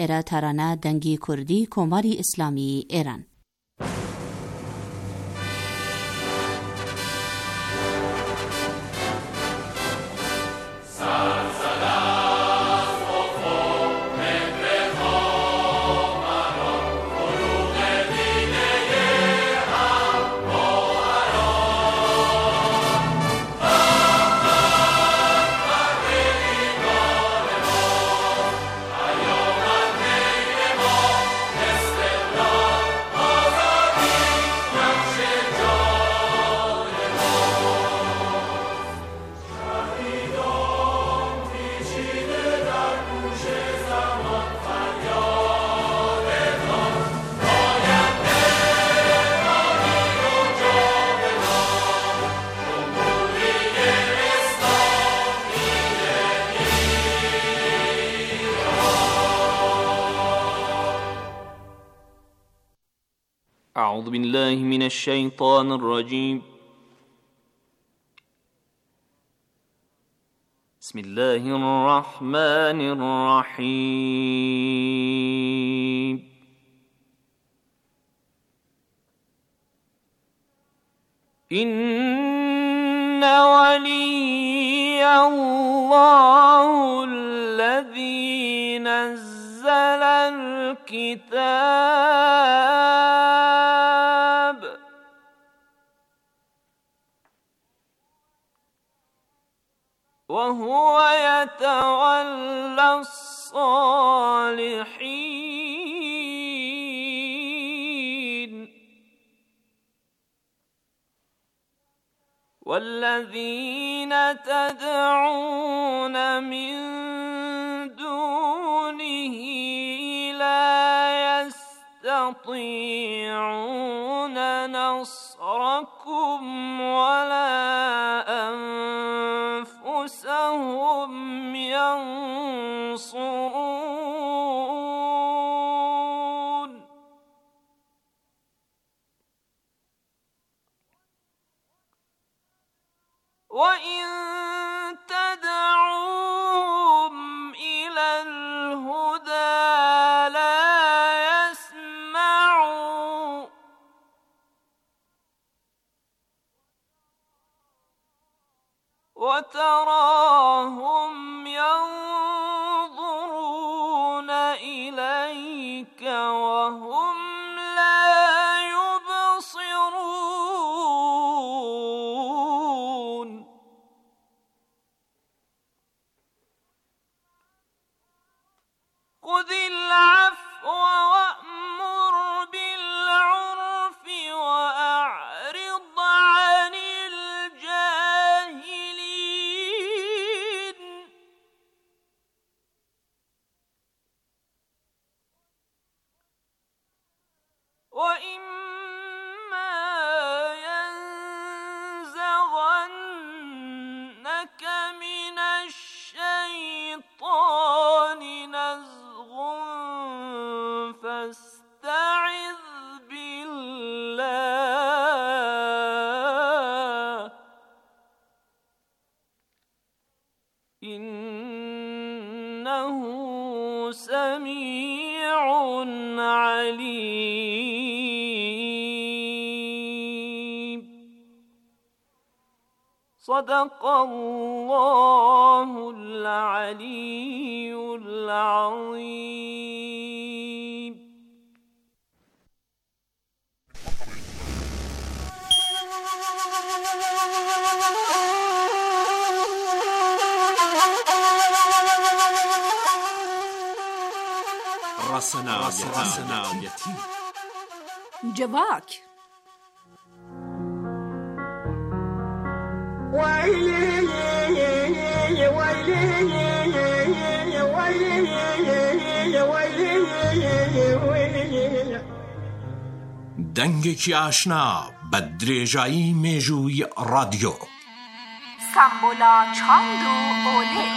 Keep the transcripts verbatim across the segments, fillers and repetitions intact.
ایره ترانه دنگی کردی کماری اسلامی ایران. أعوذ بالله من الشيطان الرجيم. بسم الله الرحمن الرحيم. إن ولي الله الذي نزل الكتاب وهو يتولى الصالحين والذين تدعون من دونه لا يستطيعون نصركم ولا أنفسهم ينصرون. وإن تدعوهم إلى الهدى لا يسمعوا وتراهم ينظرون إليك وهم لا يبصرون. خذ العفو وأمر بالعرف وأعرض عن الجاهلين. وإما ينزغنك من الشيطان نزغ فاستعذ بالله إنه سميع عليم. صدق الله العلي العظيم. رسنا رسنا يتيم جواك دەنگێکی ئاشنا بە درێژایی مێژووی رادیۆ. سامبولا چاند و ئۆلێ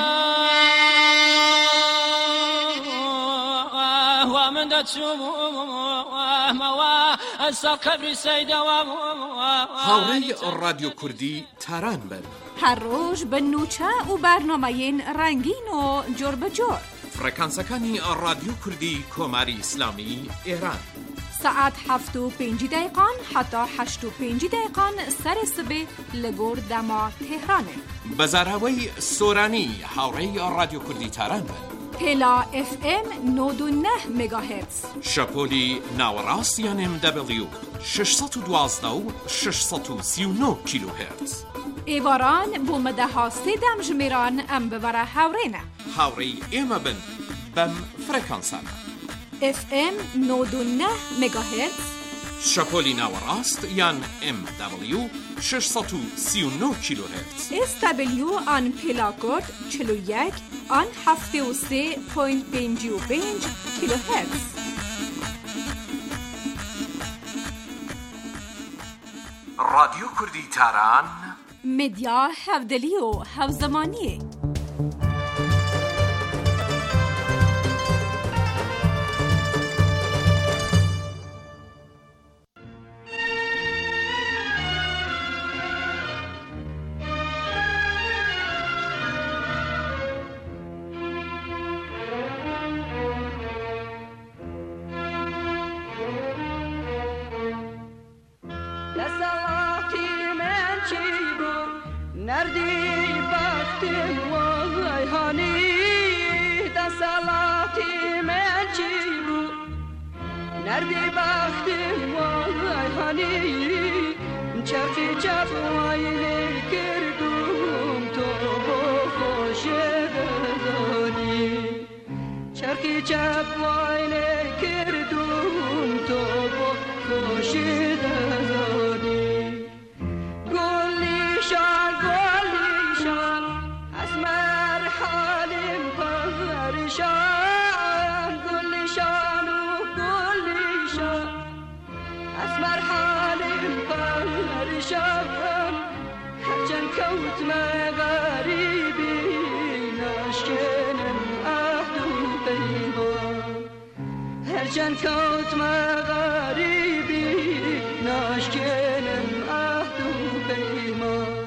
هاوڕێی رادیۆ کوردی تاران بن. هەر ڕۆژ بە نوچە و بەرنامەیەن ڕەنگین و جۆر بە جۆر. فرکانسەکانی رادیو کوردی کۆماری ئیسلامی ئێران. ساعت هفت و پنج دقیقان حتی هشت و پنج دقیقان سر سبه لگور دما تهرانه. بەزاراوەی سۆرانی هاوڕێی رادیو کوردی تاران بن. هلا اف ام نود و نه مگاهرتز. شەپۆلی ناوەڕاست یان ام دبلیو ششصد و دوازده و ششصد و سی و نه کیلوهرتز. ایواران بۆ مەدەها سێدەم ژمێران ئەم ببەرە هاوڕێنە. هاوڕێی ئێمە بن بەم فرەکانسانە. اف ام نود و نه مگاهرتز. شەپۆلی ناوەڕاست یان ام دبلیو ششصد و سی و نه کیلوهرتز. اس دبلیو آن پلاکورد چهل و یک آن هفتاد و سه و پنج و پنج کیلوهرتز. رادیو کوردی تاران مدیا هەفدەلی و هەوزەمانیە. نردی بختم وای هانی دسالاتی من چی بود نردی بختم وای هانی چرخی چپ وای کردم تو با خوش دانی چرخی چپ وای کردم تو با خوش دانی شان كل شان وكل شان أسمر حالي فرشان حجن كوت ما غريبي ناشكن أهدو بيما حجن كوت ما غريبي ناشكن أهدو بيما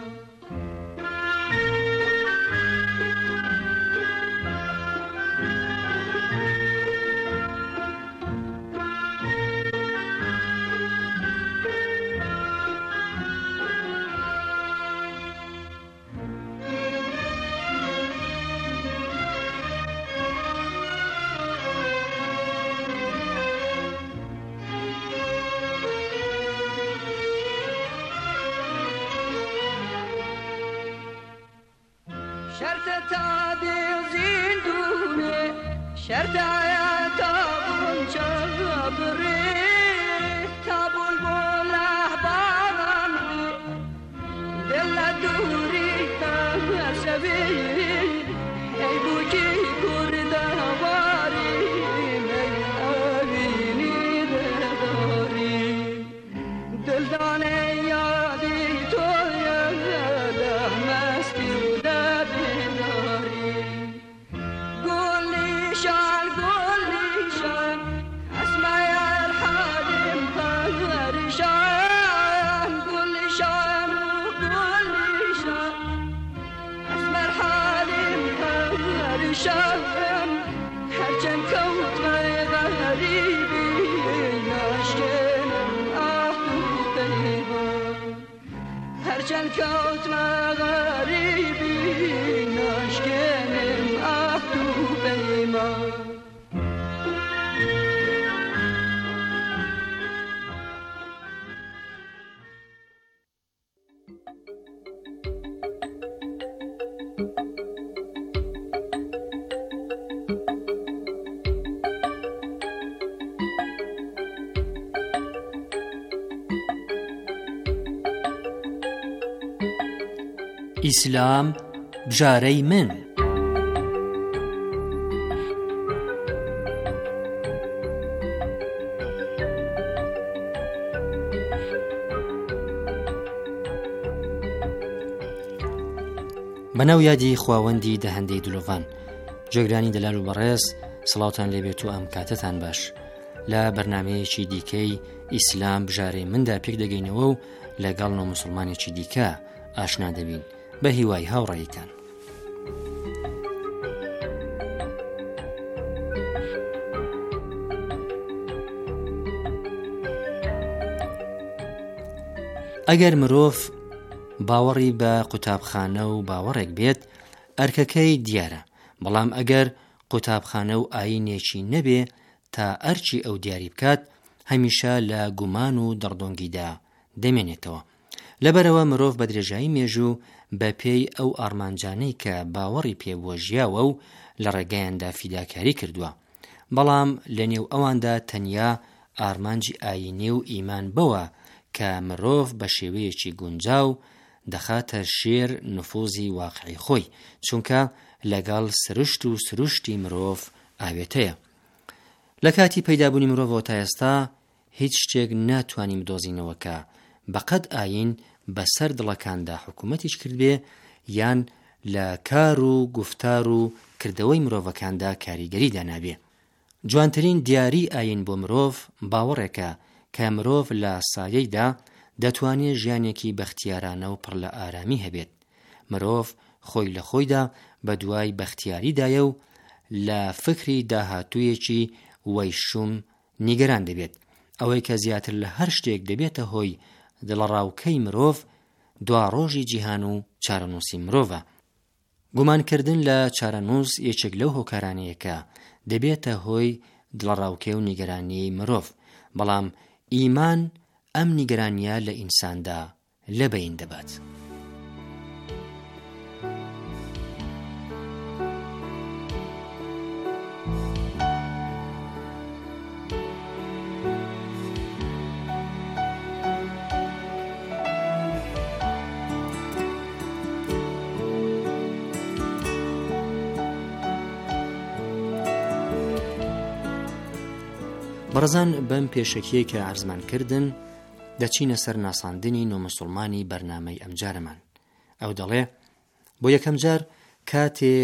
شرط تعدیل زندونه شرط عیاتا بونچا بری تابول بوله بارانوی دل دوری تمسوی ای بوکی کرده واری می آوینی داری دل دانه یادی تو یاده مستی شام هرچن کوت غریبی ناشکنم آهو پیما هرچن کوت غریبی ناشکنم آهو پیما ئیسلام بژارەی من بەناو یادی خواوەندی دەهەندەی دلۆڤان جێگرانی دەلال و بەڕێز سڵاوتان لێبێت و ئەم کاتتان باش لە بەرنامەیەکی دیکەی ئیسلام بژارەی مندا پێک دەگەینەوە و لەگەڵ نۆ موسڵمانێکی دیکە ئاشنا دەبین بە هیوای هاوڕێیەکان. ئەگەر مرۆڤ باوەڕی بە قوتابخانە و باوەڕێک بێت ئەرکەکەی دیارە، بەڵام ئەگەر قوتابخانە و ئاینێکی نەبێ تا ئەرچی ئەو دیاری بکات هەمیشە لە گومان و دڕدۆنگیدا دەمێنێتەوە. لەبەرەوە مرۆڤ بە درێژایی مێژوو بە پێی ئەو ئارمانجانەی کە باوەڕی پێبووە ژیاوە و لە ڕێگەیاندا فیداکاری کردووە، بەڵام لە نێو ئەواندا تەنیا ئارمانجی ئاینی و ئیمان بەوە کە مرۆڤ بە شێوەیەکی گونجاو دەخاتە شێر نفوزی واقعی خۆی، چونکە لەگەڵ سرشت و سروشتی مرۆڤ ئاوێتەیە. لە کاتی پەیدابوونی مرۆڤەوە تا ئێستا هیچ شتێک ناتوانین بدۆزینەوە کە بەقەد ئاین بەسەر دڵەکاندا حکومەتیش کردبێ یان لە کار و گفتار و کردەوەی مرۆڤەکاندا کاریگەری دانابێ. جوانترین دیاری ئاین بۆ مرۆڤ باوەڕێکە کە مرۆڤ لە سایەیدا دەتوانێت ژیانێکی بەختیارانە و پڕ لە ئارامی هەبێت. مرۆڤ خۆی لە خۆیدا بە دوای بەختیاریدایە و لە فکری داهاتوویەکی وەیشوم نیگەران دەبێت. ئەوەی کە زیاتر لە هەر شتێک دەبێتە هۆی دڵڕاوکەی مرۆڤ دواڕۆژی جیهان و چارەنووسی مرۆڤە. گومانکردن لە چارەنووس یەکێک لەو هۆکارانەیە کە دەبێتە هۆی دڵڕاوکەی و نیگەرانی مرۆڤ، بەڵام ئیمان ئەم نیگەرانیە لە ئینساندا لەبەین دەبات. بەڕزان بەم پێشەکیە کە عەرزمان کردن دەچینە سەر ناساندنی نۆمسڵمانی بەرنامەی ئەمجارەمان. ئەو دەڵێ بۆ یەکەم جار کاتێ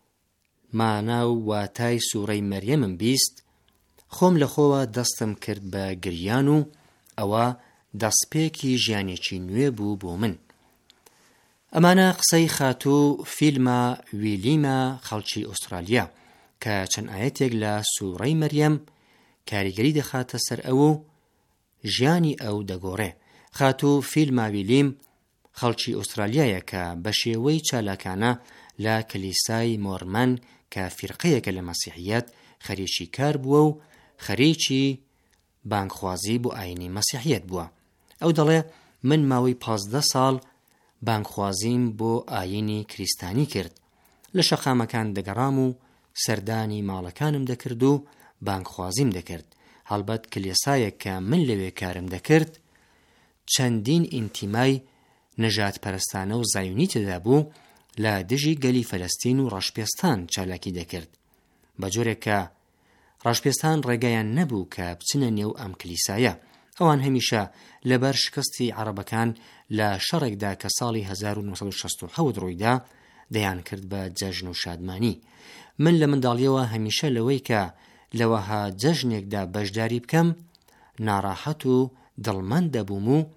مانا و واتای سوورەی مەریەمم بیست خۆم لە خۆوە دەستم کرد بە گریان و ئەوە دەستپێکی ژیانێکی نوێ بوو بۆ من. ئەمانە قسەی خاتوو فیلمە ویلیمە خەڵکی ئوسترالیا کە چەند ئاەتێک لە سوورەی مەریەم کاریگەری دەخاتە سەر ئەو و ژیانی ئەو دەگۆڕێ. خاتوو فیلمە ویلیم خەڵکی ئوسترالیایە کە بە شێوەی چالاکانە لە کلیسای مۆرمەن کە فیرقەیەکە لە مەسیحیەت خەریکی کار بووە و خەریکی بانگخوازی بۆ ئاینی مەسیحیەت بووە. ئەو دەڵێ من ماوەی پازدە ساڵ بانگخوازیم بۆ ئاینی کریستانی کرد. لە شەقامەکان دەگەڕام و سەردانی ماڵەکانم دەکرد و بانگخوازیم دەکرد. هەڵبەت کلیسایەک کە من لەوێ کارم دەکرد چەندین ئینتیمای نەژاد پەرستانە و زایونی تێدا بوو لە دژی گەلی فەلەستین و ڕەشپێستان چالاکی دەکرد، بە جۆرێک کە ڕەشپێستان ڕێگەیان نەبوو کە بچنە نێو ئەم کلیسایە. ئەوان هەمیشە لەبەر شکستی عەرەبەکان لە شەڕێکدا کە ساڵی هەزار و نۆ سەد و شەست و حەوت ڕوویدا دەیان کرد بە جەژن و شادمانی. من لە منداڵیەوە هەمیشە لەوەی کە لەوەها جەژنێکدا بەشداری بکەم ناڕاحەت و دڵمەند دەبووم و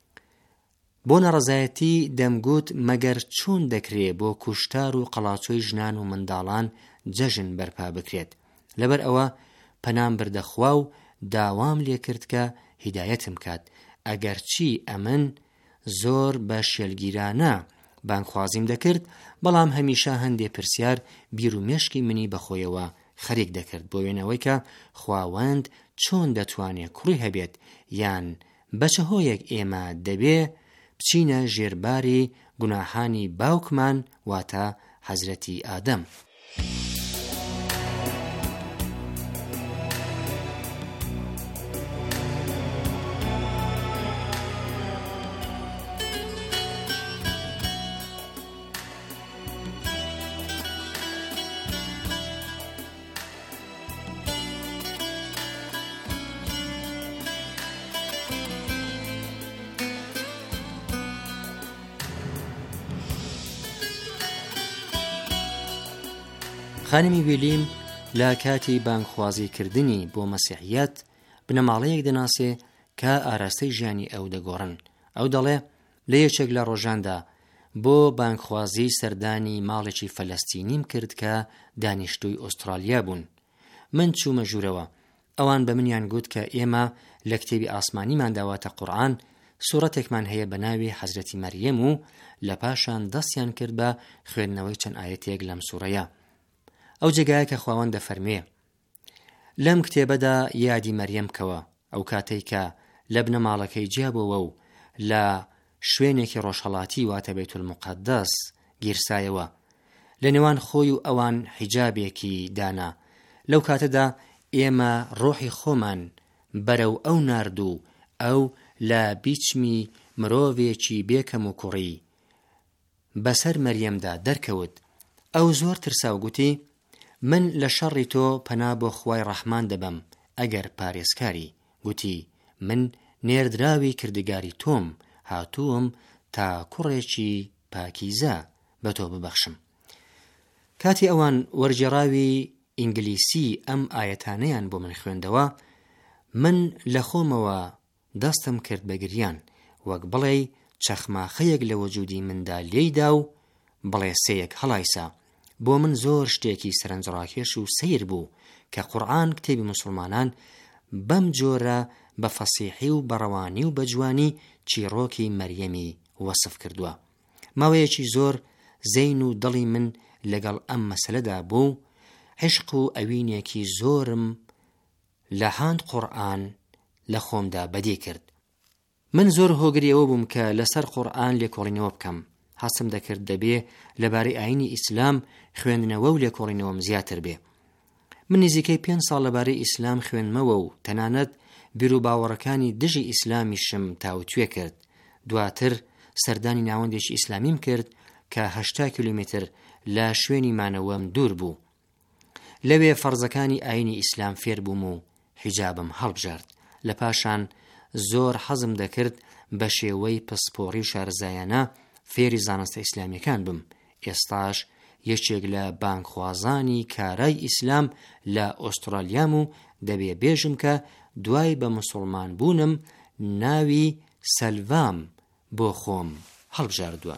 بۆ نەڕەزایەتی دەمگوت مەگەر چۆن دەکرێت بۆ کوشتار و قەڵاچۆی ژنان و منداڵان جەژن بەرپا بکرێت. لەبەر ئەوە پەنام بردەخوا و داوام لێ کرد کە هیدایەتم کات. ئەگەر چی ئەمن زۆر بە شێلگیرانە بانگخوازیم دەکرد، بەڵام هەمیشە هەندێ پرسیار بیر و مێشکی منی بەخۆیەوە خەریک دەکرد بۆ وێنەوەی کە خواوەند چۆن دەتوانێت کوڕی هەبێت یان بەچە هۆیەک ئێمە دەبێ بچینە ژێرباری گوناهانی باوکمان واتە حەزرەتی ئادەم. خانمی ویلیم لە کاتی بانگخوازیکردنی بۆ مەسیحیەت بنەماڵەیەک دەناسێ کە ئاراستەی ژیانی ئەو دەگۆڕن. ئەو دەڵێ لە یەکێک لە ڕۆژاندا بۆ بانگخوازی سەردانی ماڵێکی فەلەستینیم کرد کە دانیشتووی ئوسترالیا بوون. من چوومە ژوورەوە. ئەوان بە منیان گوت کە ئێمە لە کتێبی ئاسمانیمان داواتە قورئان سوورەتێکمان هەیە بە ناوی حەزرەتی مەریەم و لە پاشان دەستیان کرد بە خوێندنەوەی چەند ئاەتێک لەم سوورەیە. ئەو جێگایە کە خواوەند دەفەرمێ لەم کتێبەدا یادی مەریەم کەوە ئەو کاتەی کە لە بنە ماڵەکەی جیابەوە و لە شوێنێکی ڕۆژهەڵاتی واتە بەیت المقەدەس گیرسایەوە، لە نێوان خۆی و ئەوان حیجابێکی دانا. لەو کاتەدا ئێمە ڕۆحی خۆمان بەرەو ئەو نارد و ئەو لە بیچمی مرۆڤێکی بێکەم و کوڕی بەسەر مەریەمدا دەرکەوت. ئەو زۆر ترسا و گوتی من لە شەڕی تۆ پەنا بۆ خوای ڕەحمان دەبەم ئەگەر پارێزکاری. گوتی من نێردراوی کردگاری تۆم، هاتووم تا کوڕێکی پاکیزە بە تۆ ببەخشم. کاتی ئەوان وەرگێڕاوی ئینگلیسی ئەم ئاەتانەیان بۆ من خوێندەوە، من لە خۆمەوە دەستم کرد بە گریان، وەک بڵێ چەخماخەیەک لە وەجودی مندا لێیدا و بڵێ سەیەک هەڵایسا. بۆ من زۆر شتێکی سەرنجڕاکێش و سیر بوو کە قورئان کتێبی مسلمانان بەم جۆرە بە فەسیحی و بەڕەوانی و بەجوانی چیرۆکی مەریەمی وەسف کردووە. ماوەیەکی زۆر زەین و دڵی من لەگەڵ ئەم مەسەلەدا بوو. عشق و ئەوینێکی زۆرم لە هاند قورئان لە خۆمدا بەدی کرد. من زۆر هۆگریەوە بووم کە لەسەر قورئان لێکۆڵینەوە بکەم. حەسم دەکرد دەبێ لەبارەی ئاینی ئیسلام خوێندنەوە و لێکۆڵینەوەم زیاتر بێ. من نزیکەی پێنج ساڵ لەبارەی ئیسلام خوێنمەوە و تەنانەت بیر و باوەڕەکانی دژی ئیسلامیشم تاوتوێ کرد. دواتر سەردانی ناوەندێکی ئیسلامیم کرد کە هەشتا کیلومتر لە شوێنی مانەوەم دوور بوو. لەوێ فەرزەکانی ئاینی ئیسلام فێر بووم و حیجابم هەڵبژارد. لە پاشان زۆر حەزم دەکرد بە شێوەی پسپۆڕی و شارەزایانە فێری زانستە ئیسلامیەکان بم. ئێستاش یەکێک لە بانکخوازانی کارای ئیسلام لە ئوسترالیام و دەبێ بێژم کە دوای بە موسڵمان بوونم ناوی سەلڤام بۆ خۆم هەڵبژاردووە.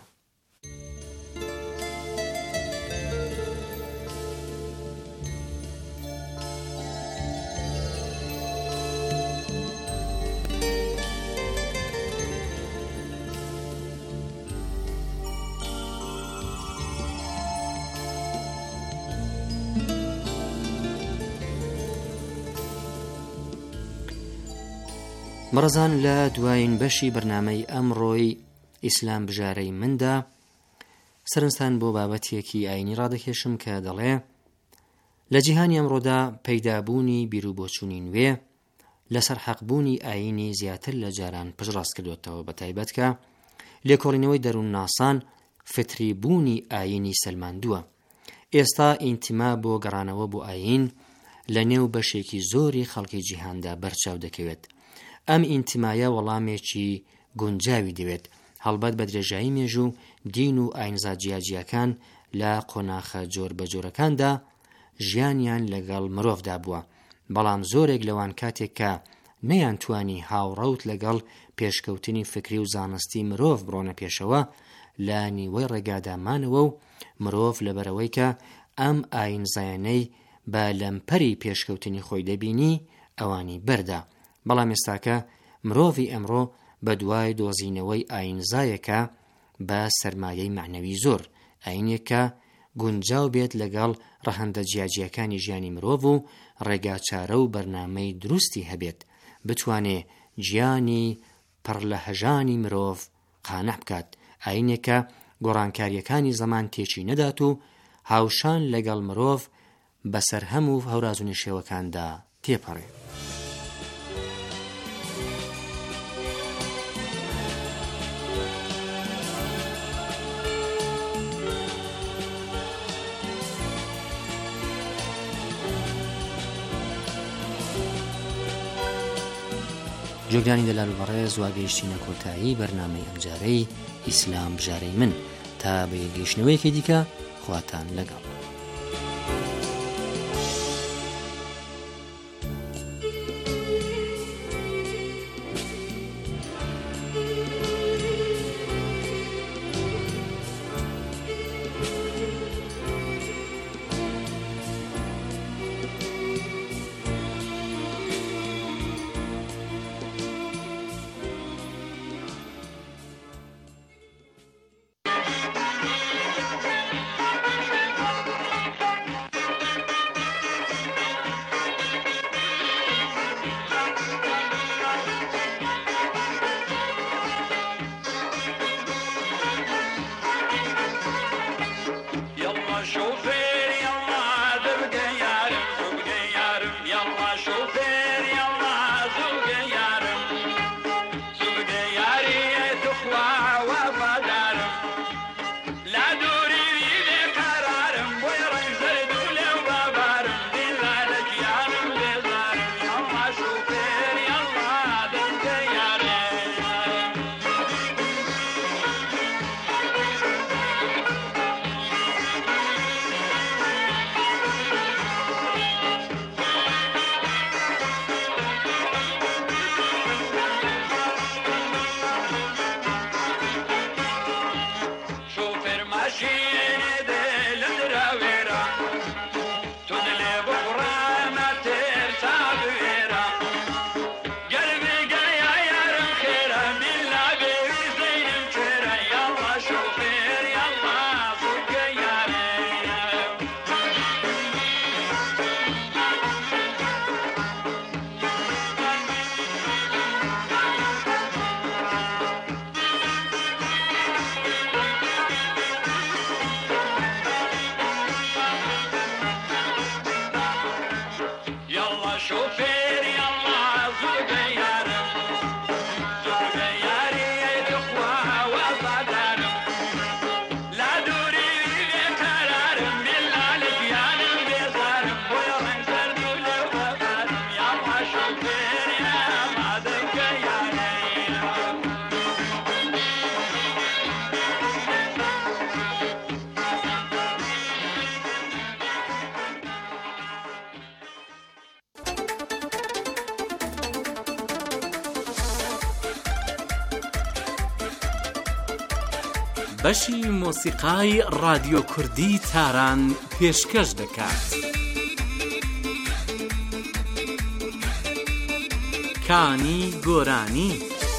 مەڕەزان لە دوایین بەشی بەرنامەی ئەمڕۆی ئیسلام بژارەی مندا سەرنجتان بۆ بابەتێکی ئاینی ڕادەکێشم کە دەڵێ لە جیهانی ئەمڕۆدا پەیدابوونی بیرروبۆچوونی نوێ لەسەر حەقبوونی ئاینی زیاتر لە جاران پشڕاست کردوێتەوە، بە تایبەت کە لێکۆڵینەوەی دەروون ناسان فتری بوونی ئاینی سەلماندووە. ئێستا ئینتیما بۆ گەڕانەوە بۆ ئاین لە نێو بەشێکی زۆری خەڵکی جیهاندا بەرچاو دەکەوێت. ئەم ئینتیمایە وەڵامێکی گونجاوی دەوێت، هەڵبەت بە درێژایی مێژوو دین و ئاینزا جیاجیەکان لە قۆناخە جۆر بە جۆرەکاندا ژیانیان لەگەڵ مرۆڤدا بووە، بەڵام زۆرێک لەوان کاتێک کە نەیان توانی هاوڕەوت لەگەڵ پێشکەوتنی فکری و زانستی مرۆڤ بڕۆنە پێشەوە لە نیوەی ڕێگادامانەوە و مرۆڤ لەبەرەوەی کە ئەم ئاینزایانەی بە لەمپەری پێشکەوتنی خۆی دەبینی ئەوانی بەردا. بەڵام ئێستاکە مرۆڤی ئەمڕۆ بە دوای دۆزینەوەی ئاینزایەکە بە سەرمایەی معنەوی زۆر، ئاینێکە گونجاو بێت لەگەڵ ڕەهەندە جیاجیەکانی ژیانی مرۆڤ و ڕێگاچارە و بەرنامەی دروستی هەبێت، بتوانێ گیانی پڕ لە هەژانی مرۆڤ قانع بکات، ئاینێکە گۆڕانکاریەکانی زەمان تێکی نەدات و هاوشان لەگەڵ مرۆڤ بەسەر هەموو هەوراز و نشێوەکاندا تێپەڕێ. جۆگرانی دەلال و بەڕێز واگەیشتینە کۆتایی بەرنامەی ئەمجارەی ئیسلام بژارەی من تا بە یەکگەیشتنەوەیەکی دیکە خواتان لەگەڵ. بەشی مۆسیقای رادیۆ کوردی تاران پێشکەش دەکات. کانی گۆرانی.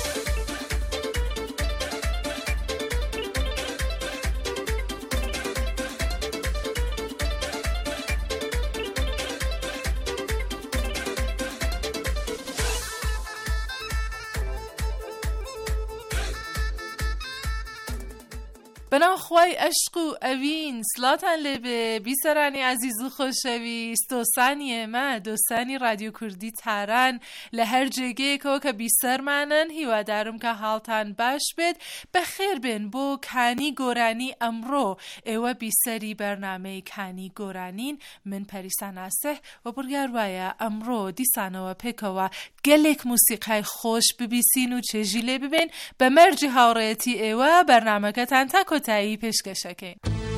بنام خوای عشق و اوین سلاتان لبه بیسرانی عزیز و خوشویست دوستانی ما دوستانی رادیو کردی تاران لهر جگه که که بیسر منن هیوا دارم که حالتان باش بید بخیر بین بو کانی گورانی امرو ایوه بیسری برنامه کانی گورانین من پریسان اسه و برگر وایا امرو دیسانه و پکه و گلک موسیقای خوش ببیسین و چجیله ببین به مرج هاوریتی ایوه برنامه که تن تکو تایی پیشکشه کن.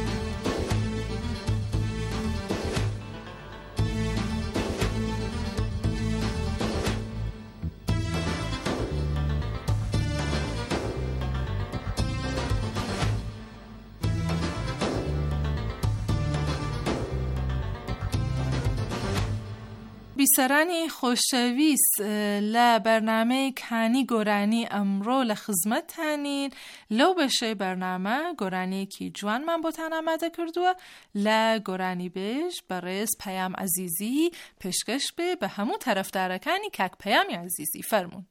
بیسرانی خوشویست ل برنامه کانی گورانی امرو لخدمت تانین لو بشه برنامه گورانی کی جوان من بوتن آماده کردوه ل گورانی بیش برایس پیام عزیزی پیشکش به به همون طرفدارکانی که پیام عزیزی فرمون.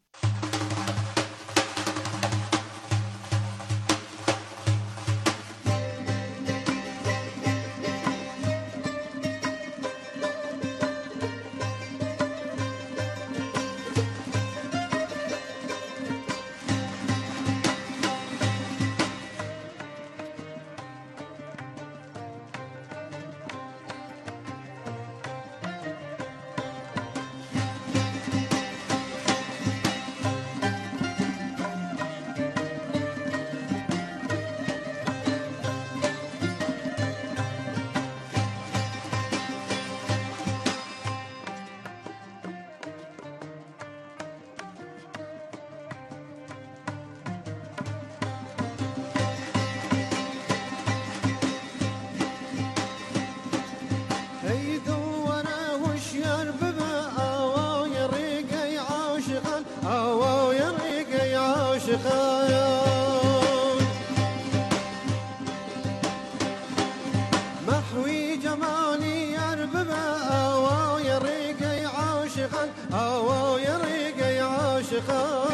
محوي جمالي أربب أوا يريقي عاشقا أوا يريقي عاشقا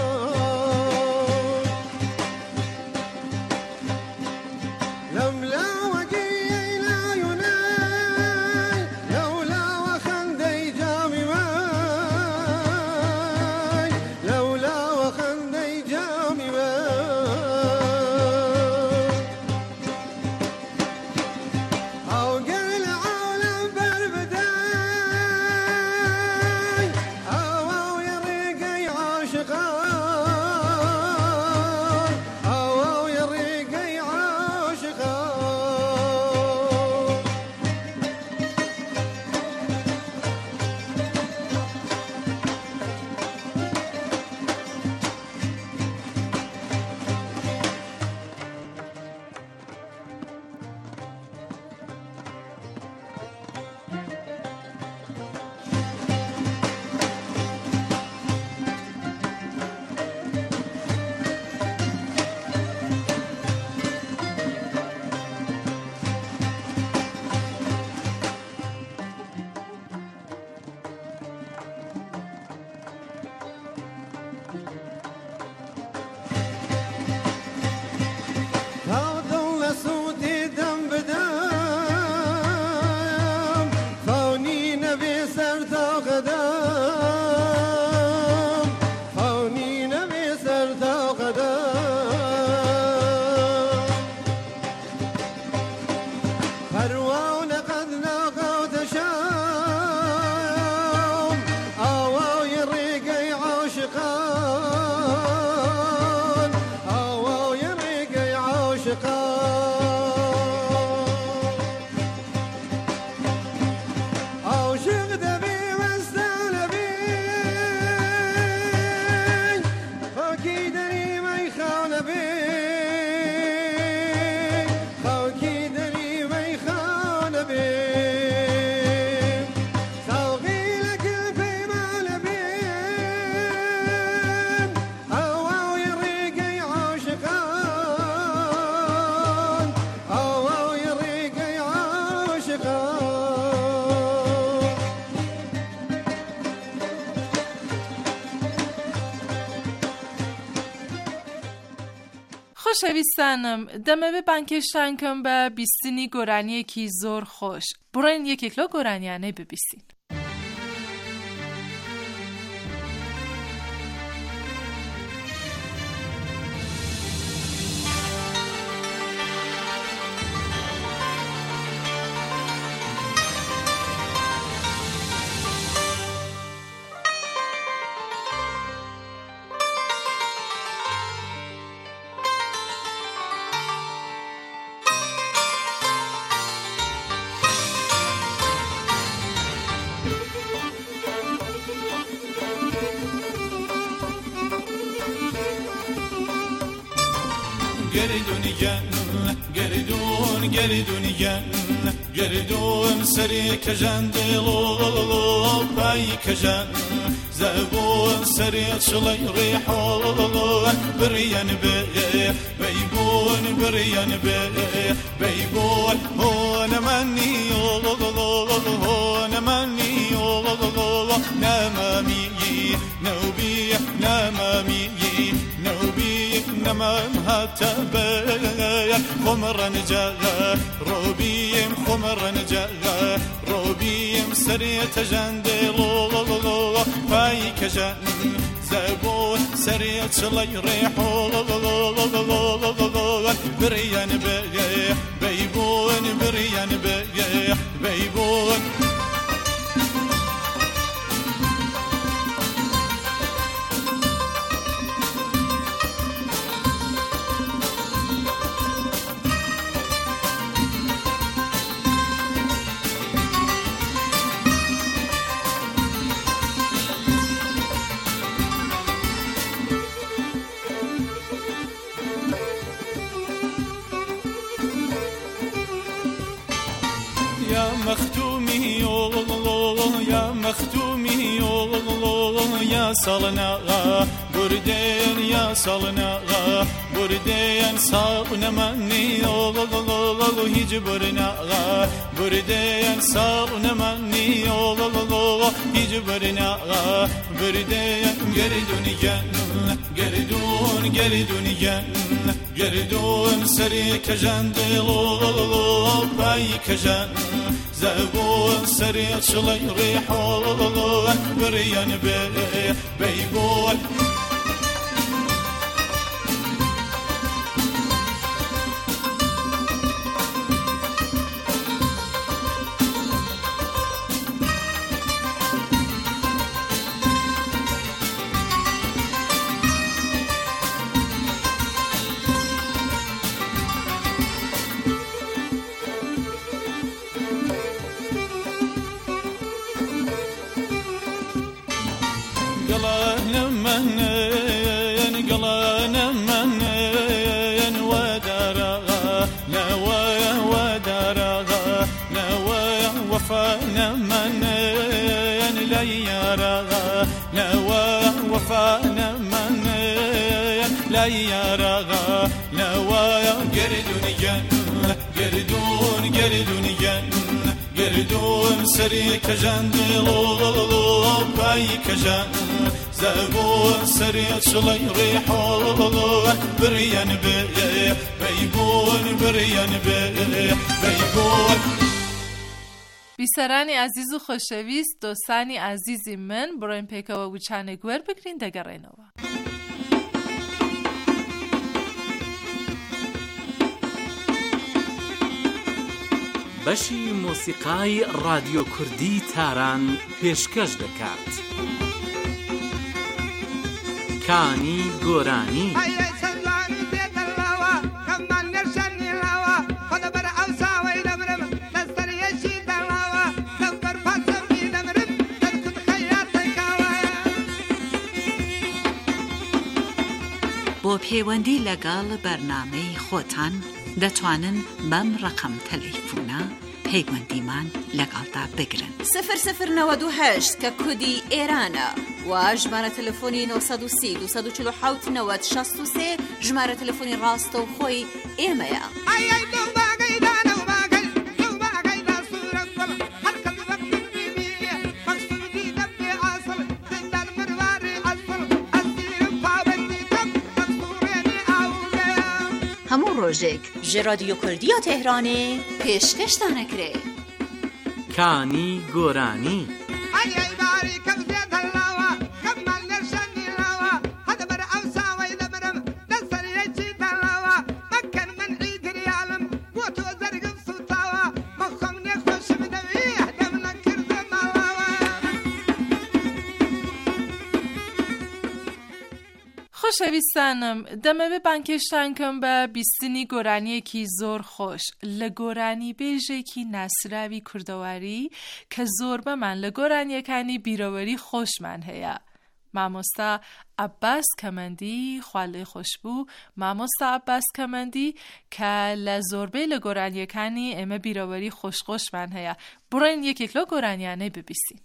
خۆشەویستانم دەمەوێت بانکێشتان کەم بە بیستنی گۆرانیەکی زۆر خۆش. بڕۆین یەکێک لەو گۆرانیانەی ببیستین. گردونیان گردون گردونیان گردون سری کجان دلو پای کجان زبون سری چلی ریحان بریان به بیبون بریان به بیبون هون منی هون منی نمامی نوبی نمامی نوبي نمام هتبايا خمر نجاها روبيم خمر نجاها روبيم سرية جندلو باي كجان زبون سرية شلي ريحو بريان بيا بيبون بريان بيا بيبون مختومي يا مختومي يا صلنا بردين يا صلنا بردين صابنا مني يجبرنا بردين صابنا مني يجبرنا بردين قردوني جن قردون قردوني جن قردون سري كجندلو باي كجن زبون سريع شلي ريحان بريان بي بيبول قلانا منين قلانا منين ودارا نوايا ودارا نوايا وفانا منين ليارا نوايا وفانا منين ليارا نوايا قردوني جن قردون قردوني جن قردون سري كجندلو باي كجن زبون سريع شلي ريحان بريان بي بيبون بريان بي بيبون بیسەرانی عزیز و خۆشەویست دۆستانی عزیزی من بڕۆین پێکەوە وچانێک وەربگرین دەگەڕێنەوە. بەشی مۆسیقای رادیۆ کوردی تاران پێشکەش دەکات. کانی گۆرانی بۆ پەیوەندی لەگەڵ بەرنامەی خۆتان دەتوانن بەم ڕقم تەلەیفۆنە پەیوەندیمان لەگەڵدا بگرن. سفر سفر نەوەد و هەشت کە کودی ئێرانە و ژمارە تەلەفۆنی نۆ سەد و سی دو سەد و چل و حەوت نەوەد شەست و سێ ژمارە تەلەفۆنی ڕاستە و خۆی ئێمەیە. ڕۆژێک ji رادیۆ کوردیا تهرانê pêşkeştane kirê. Kanî Goranî خۆشەویستانم دەمەوێت بانکێشتان کەم بە بیستنی گۆرانیەکی زۆر خۆش لە گۆرانی بێژێکی ناسراوی کوردەواری کە زۆر بەمان لە گۆرانیەکانی بیرەوەری خۆشمان هەیە. مامۆستا عەباس کەمەندی خوا لێی خۆش بوو، مامۆستا عەباس کەمەندی کە لە زۆربەی لە گۆرانیەکانی ئێمە بیرەوەری خۆشخۆشمان هەیە. بڕۆین یەکێک لەو گۆرانیانەی ببیستین.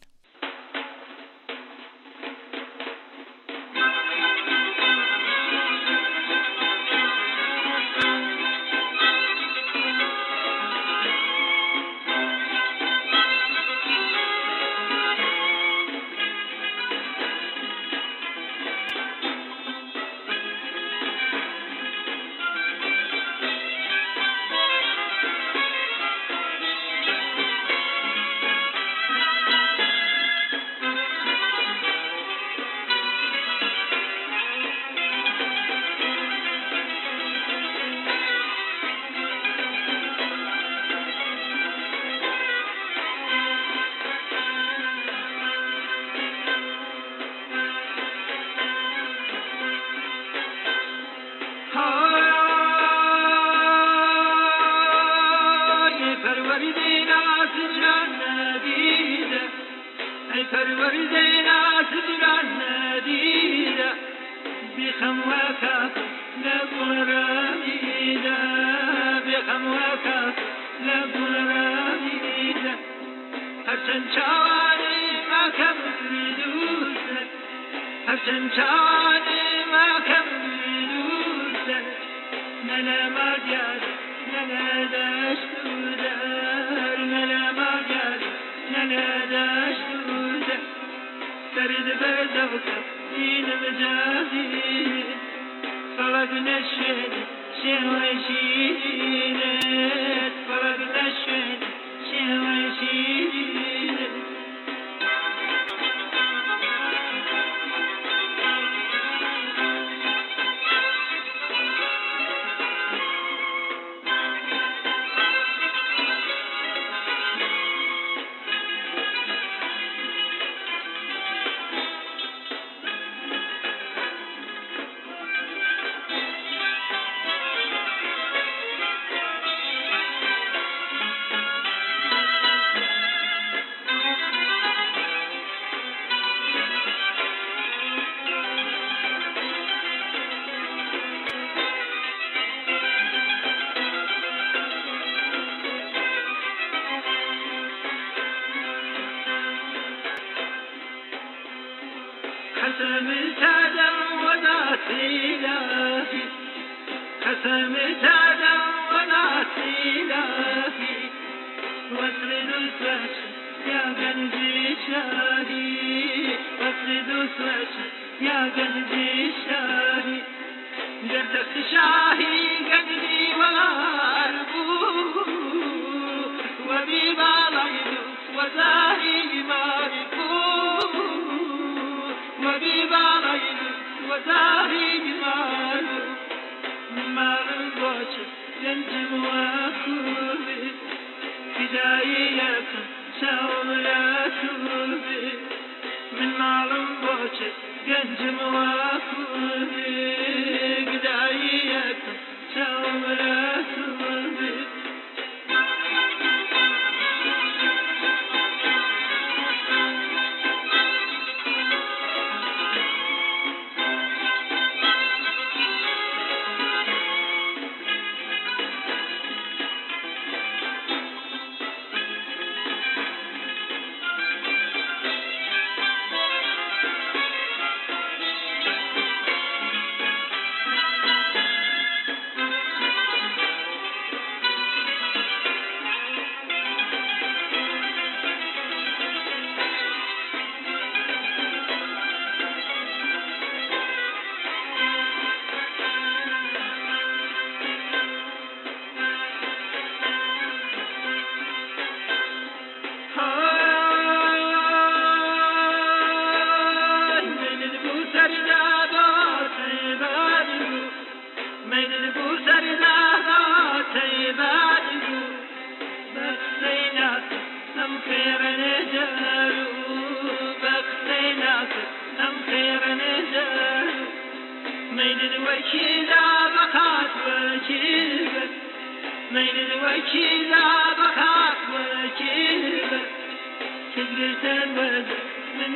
من الوكيل بخاف وكيل من الوكيل بخاف وكيل كدقت الوجه من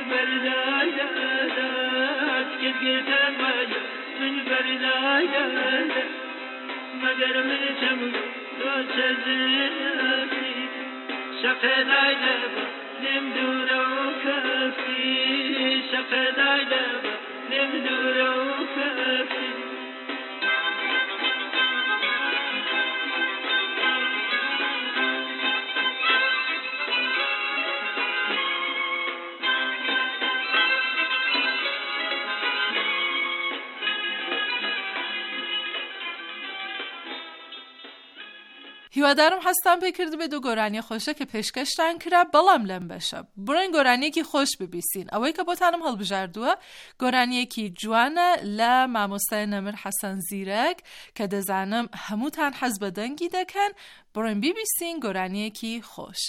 بردايات كدقت الوجه من بردايات مگر من تمر لو تزيني سفد عيدب نمدور وكفي سفد عيدب نمدور وكفي هیوادارم هەستان پێ کرد بێت و گۆرانی خۆشە کە پێشکەشتان کرا بەڵام لەم بەشە بڕۆین گۆرانیەکی خۆش ببیستین. ئەوەی کە بۆتانم هەڵبژاردووە گۆرانیەکی جوانە لە مامۆستای نەمر حەسەن زیرەک کە دەزانم هەمووتان حەز بە دەنگی دەکەن. بڕۆین بیبیستین گۆرانیەکی خۆش.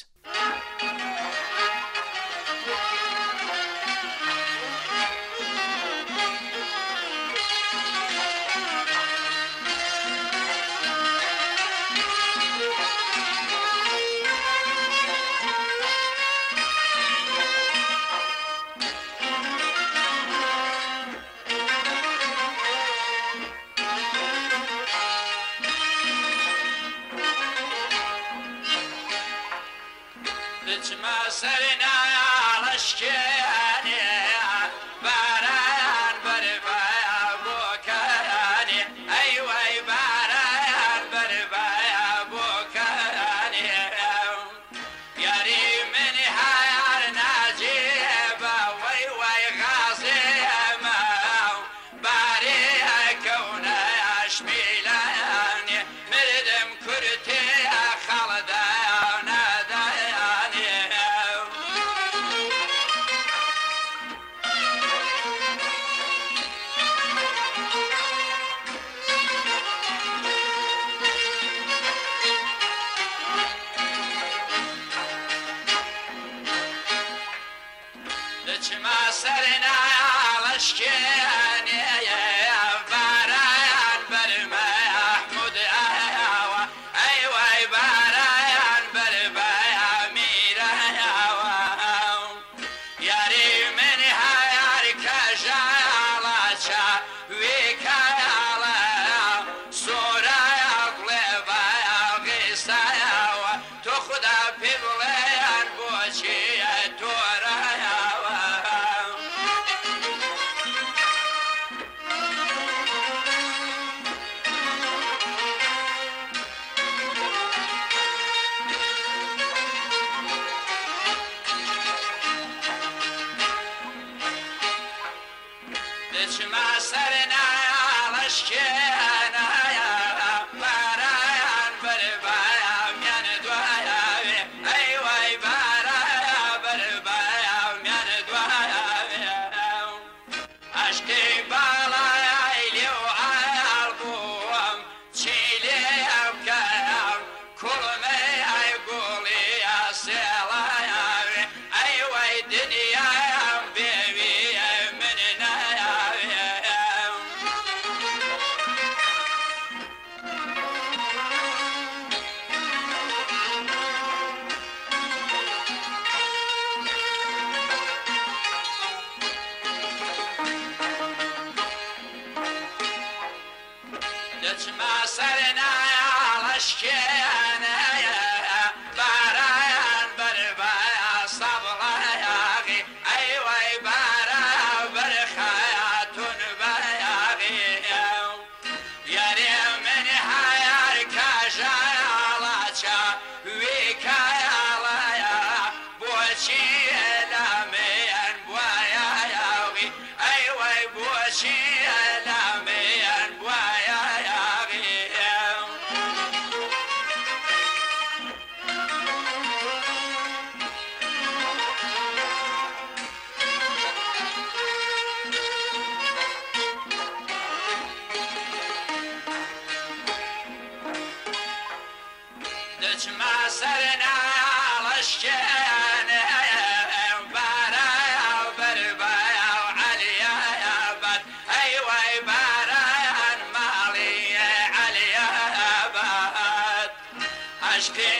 Bara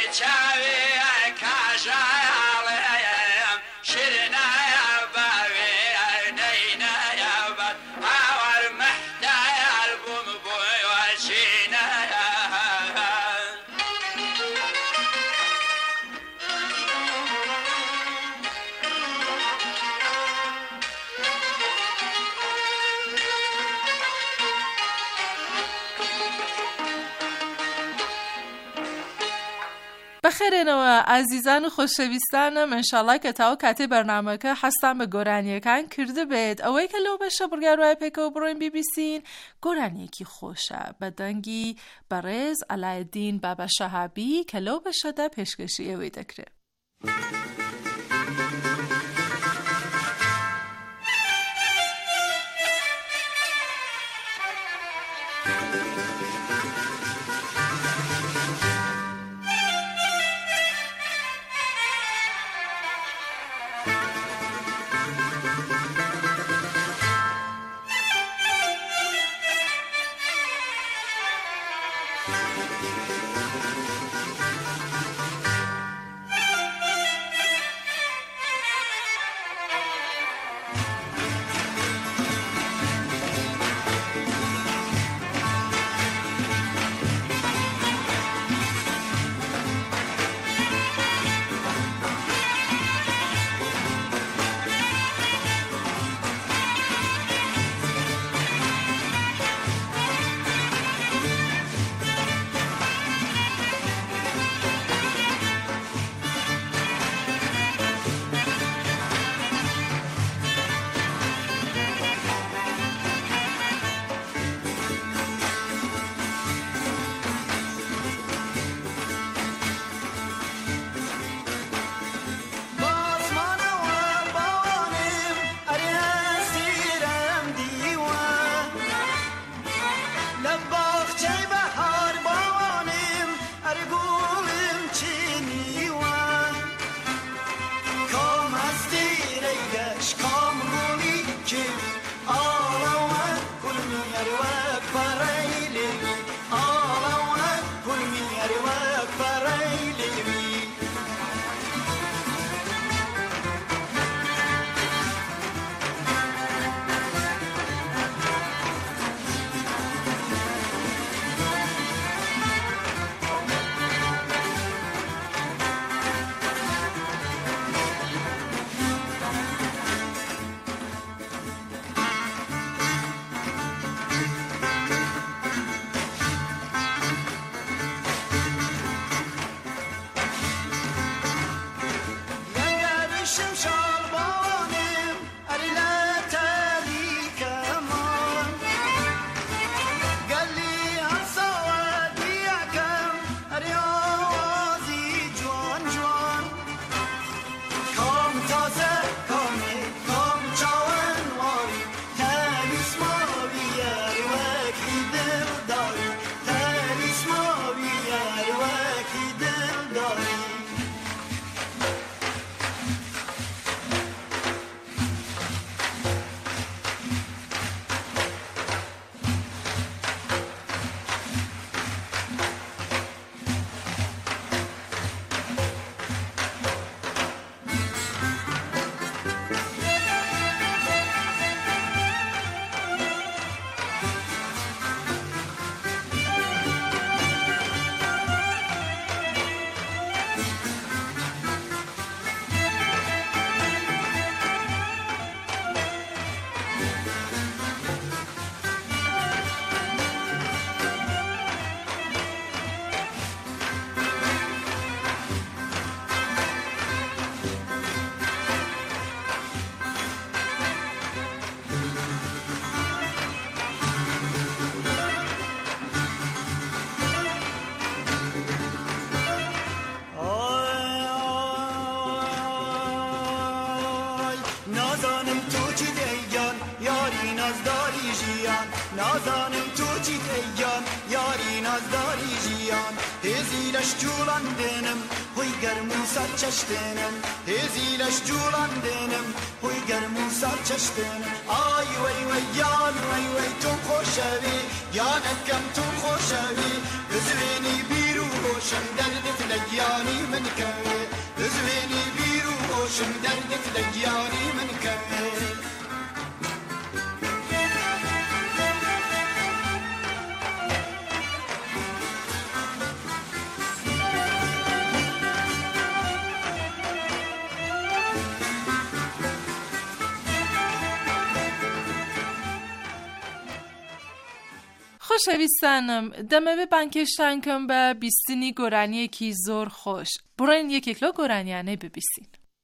بخێرێنەوە ئازیزان و خۆشەویستانم، ئینشاڵڵا کە تاو کاتێ بەرنامەکە حەستان بە گۆرانیەکان کرده بێت. ئەوەی کە لەو بەشە بڕیاروای پێکەوە بڕۆین بی بی سین گۆرانیەکی خۆشە بە دەنگی بەڕێز ئەلایەدین بابا شەهابی کە لەو بەشەدا پێشکەشی ئێوەی دەکرێت. نازانم تو چی دیان یاری نازداری جیان هزیلش جولان دنم هوی گرمو سر چشتنم هزیلش جولان دنم هوی گرمو سر چشتنم آی وی وی یان وی وی تو خوشوی یانکم تو خوشوی بزرینی بیرو اوشم دردت لگیانی من کرد زوینی بیرو اوشم دردت لگیانی من کرد خۆشەویستانم دەمەوێ بانکێشتان کەم بە بیستنی گۆرانیەکی زۆر خۆش. بڕۆین یەکێک لەو گۆرانیانەی ببیستین.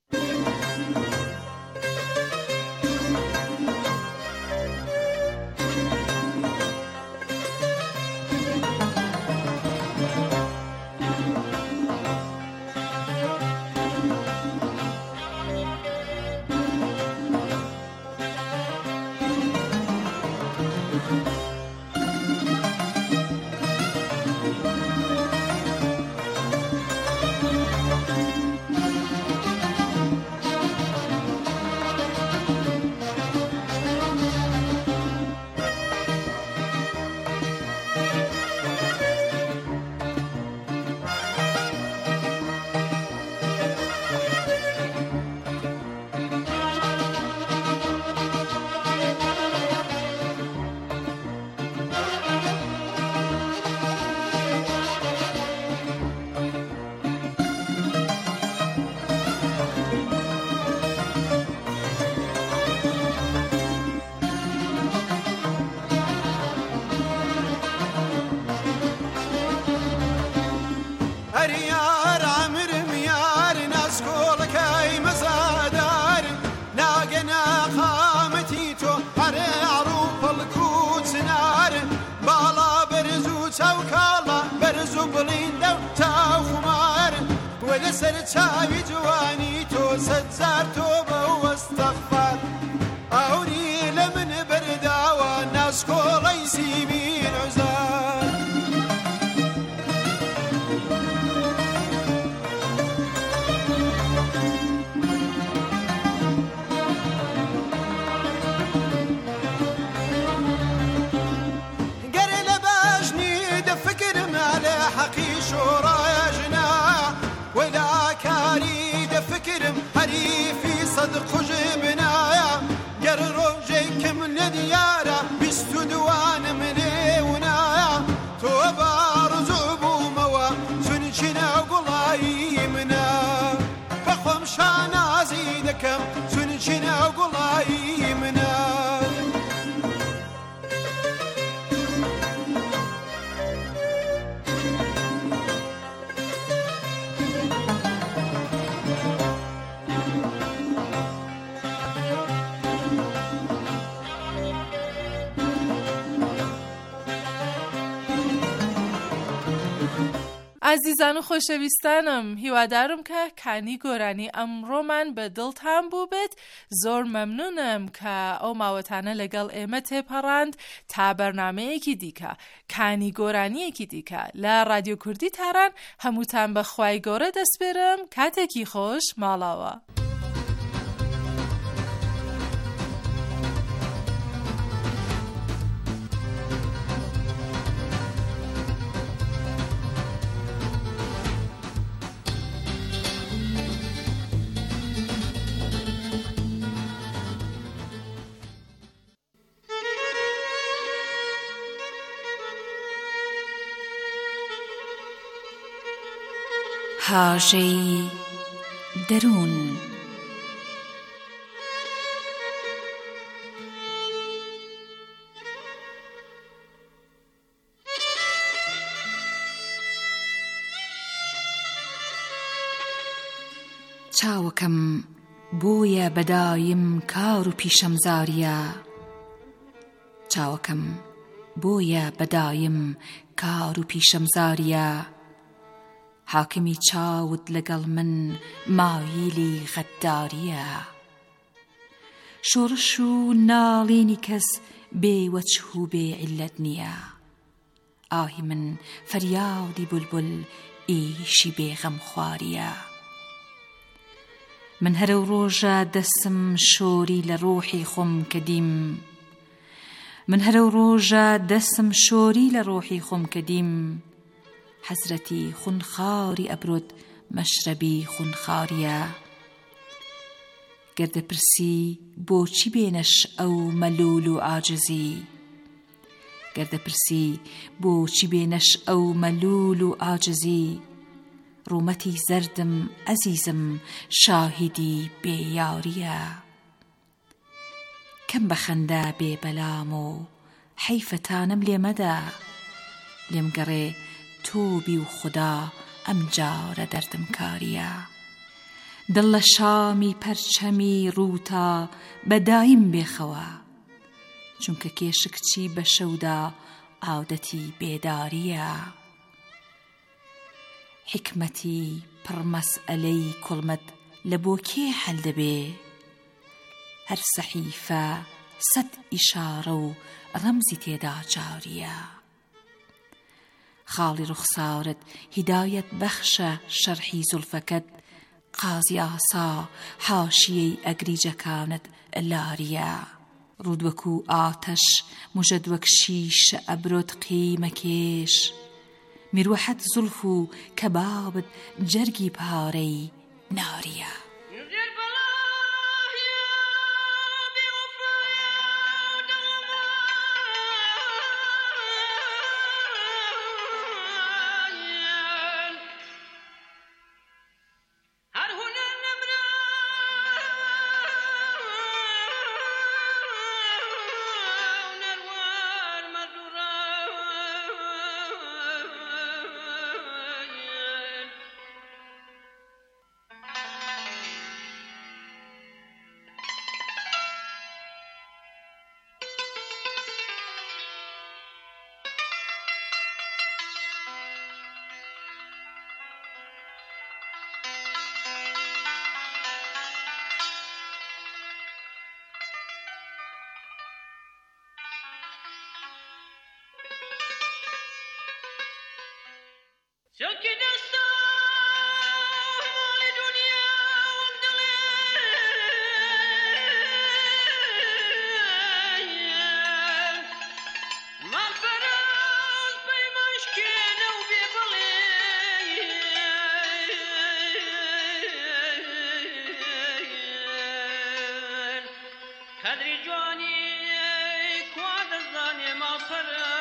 سر چاوی جوانی تو سجار تو با استغفار اوری لمن برداوا ناس کولی سیمین عزار قري لباجني دفكر على حقي شورايا جناح ولا كاري دفكرم هري في صدق جبنايا قرروا جيكم لديارة بستو دوان مني ونايا توبار زعبو موا سنشنا وقلاي منا بخم شانا زيدكم سنشنا وقلاي منا عزیزان و خۆشەویستانم هیوادارم کە کانی گۆرانی ئەمڕۆمان بە دڵتان بوو بێت. زۆر مەمنونم کە ئەو ماوەتانە لەگەڵ ئێمە تێپەڕاند تا بەرنامەیەکی دیکە کانی گۆرانیەکی دیکە لە رادیۆ کوردی تاران. هەمووتان بە خوای گەورە دەسپێرم. کاتێکی خۆش ماڵاوە. هاژەی دەروون چاوەکەم بۆیە بەدایم کار و پیشەمزاریە چاوەکەم بۆیە بەدایم کار و پیشەمزاریە حاکمی چاوت لەگەڵ من مایلی غەداریە شۆڕش و ناڵینی کەس بێوەجه و بێعیلەت نییە ئاهی من فەریادی بولبول ئیشی بێغەم خواریە من هەرە و ڕۆژە دەسم شۆری لە ڕۆحی خۆم کە دیم من هەرە و ڕۆژە دەسم شۆری لە ڕۆحی خۆم کە دیم حەزرەتی خونخاری ئەبرۆت مەشرەبی خونخاریە. گەردەپرسی بۆچی بێنەش ئەو مەلول و عاجزی، گەردەپرسی بۆچی بێنەش ئەو مەلول و عاجزی، ڕوومەتی زەردم ئەزیزم شاهیدی بێیاریە. کەم بەخەندە بێ بەلام و حەیفەتانم لێ مەدە، لێم گەڕێ تۆبی و خوددا ئەم جارە دەردم کاریە. دڵ لە شامی پەرچەمی ڕووتا بەدایم بێخەوە، چونکە کێشکچی بە شەودا عادەتی بێداریە. حکمەتی پڕمەسئلەی کوڵمت لە بۆ کێ حەل دەبێ، هەر سەحیفە سەد ئیشارە و ڕەمزی تێدا جاریە. خاڵی ڕوخسارت هیدایەت بەخشە شەرحی زولفەکەت، قازی ئاسا حاشیەی ئەگریجەکانت لاریە. ڕوود وەکو ئاتەش موژەد وەک شیشە ئەبرۆت قیمەکێش، میروەحەت زولف و کەبابت جەرگی پارەی ناریە. شوكي دستا مال دنيا ومدلي مال فراز بمشكين وببلي كدري جواني كواد الزاني مال فراز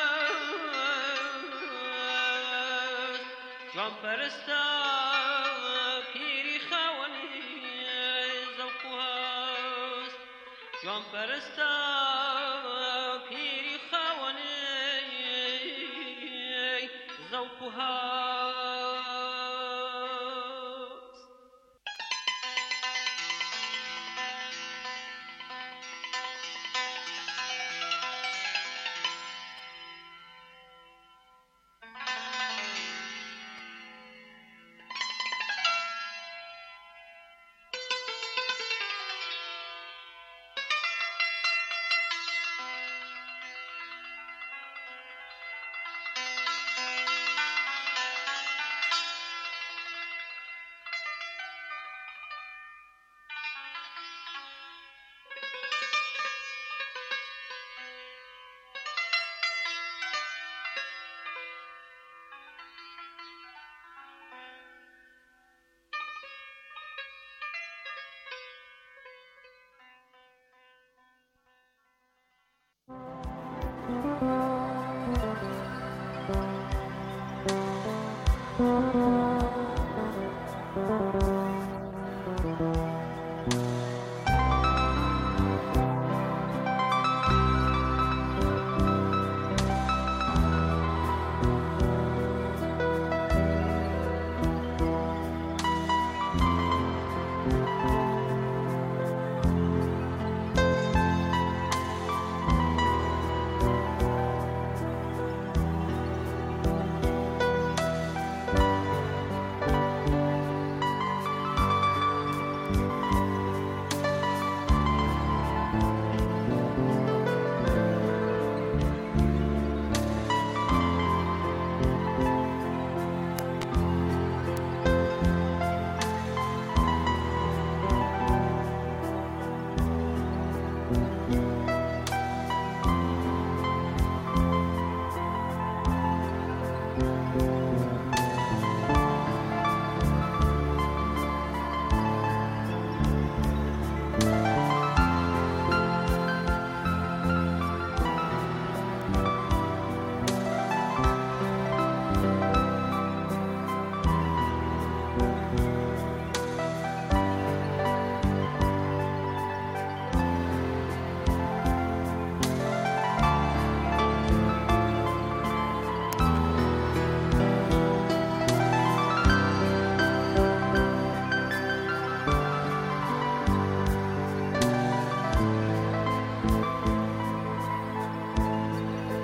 جوان پرستا پیری خوانی زوق هست، جوان پرستا